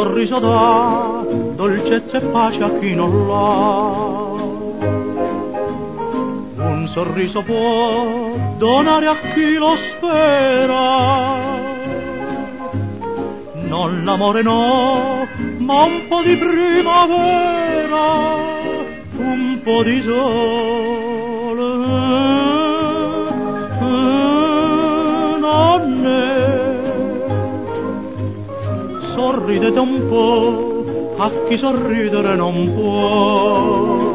sorriso dà dolcezza e pace a chi non l'ha. Un sorriso può donare a chi lo spera, non l'amore no, ma un po' di primavera, un po' di sole, nonne. Sorridete un po' a chi sorridere non può.